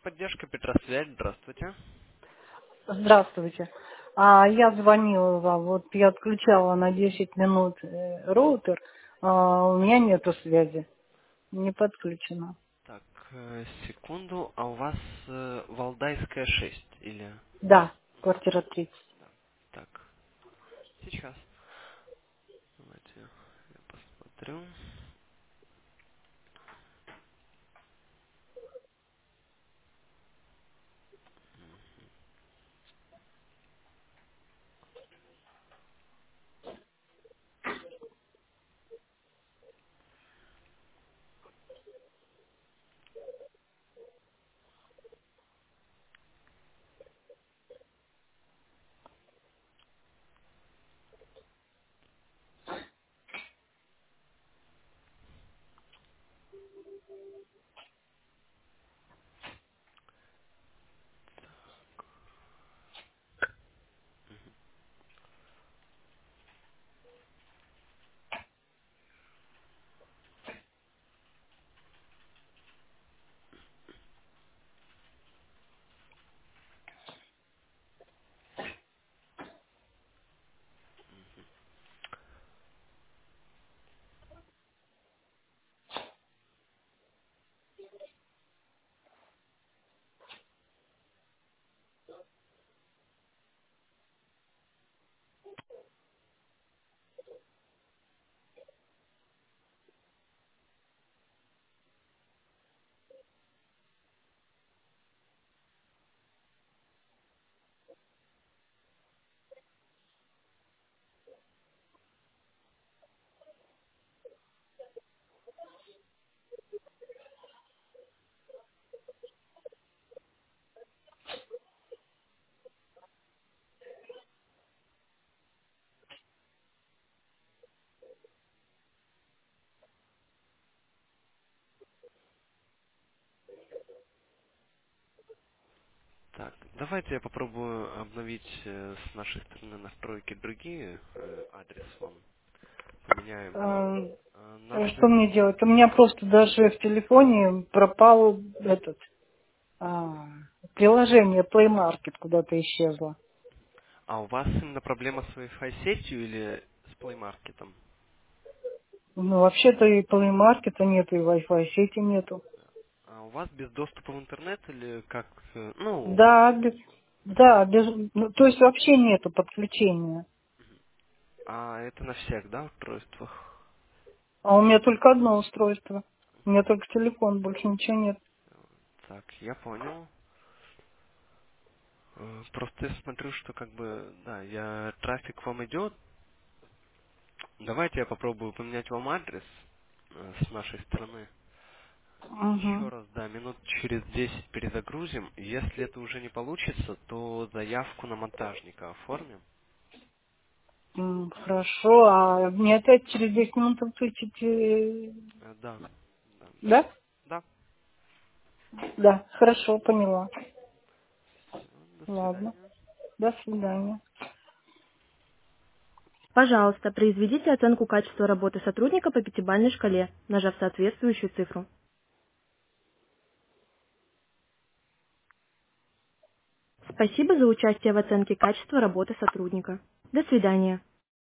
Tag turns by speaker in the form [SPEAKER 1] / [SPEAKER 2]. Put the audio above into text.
[SPEAKER 1] Техподдержка Петросвязь, здравствуйте.
[SPEAKER 2] Здравствуйте. Я звонила вам, вот я отключала на 10 минут роутер, у меня нету связи, не подключено.
[SPEAKER 1] Так, секунду, а у вас Валдайская 6 или...
[SPEAKER 2] Да, квартира 30.
[SPEAKER 1] Да. Так, сейчас. Давайте я посмотрю. Так, давайте я попробую обновить с нашей стороны настройки другие. Адрес вам поменяем.
[SPEAKER 2] Что мне делать? У меня просто даже в телефоне пропал этот приложение Play Market куда-то исчезло.
[SPEAKER 1] А у вас именно проблема с Wi-Fi сетью или с Play Market?
[SPEAKER 2] Ну, вообще-то и Play Market нету, и Wi-Fi сети нету.
[SPEAKER 1] А у вас без доступа в интернет или как? Ну,
[SPEAKER 2] Да, да, ну, то есть вообще нету подключения.
[SPEAKER 1] а это на всех, да, устройствах?
[SPEAKER 2] А у меня только одно устройство. У меня только телефон, больше ничего нет.
[SPEAKER 1] Так, я понял. Просто я смотрю, что как бы, да, трафик вам идет. Давайте я попробую поменять вам адрес с нашей стороны. Еще
[SPEAKER 2] Угу.
[SPEAKER 1] раз, да, минут через 10 перезагрузим. Если это уже не получится, то заявку на монтажника оформим.
[SPEAKER 2] Хорошо, а мне опять через 10 минут отключить,
[SPEAKER 1] Да, да.
[SPEAKER 2] да?
[SPEAKER 1] Да.
[SPEAKER 2] Да, хорошо, поняла.
[SPEAKER 1] Всё, до
[SPEAKER 2] Ладно,
[SPEAKER 1] свидания.
[SPEAKER 2] до свидания.
[SPEAKER 3] Пожалуйста, произведите оценку качества работы сотрудника по пятибалльной шкале, нажав соответствующую цифру. Спасибо за участие в оценке качества работы сотрудника. До свидания.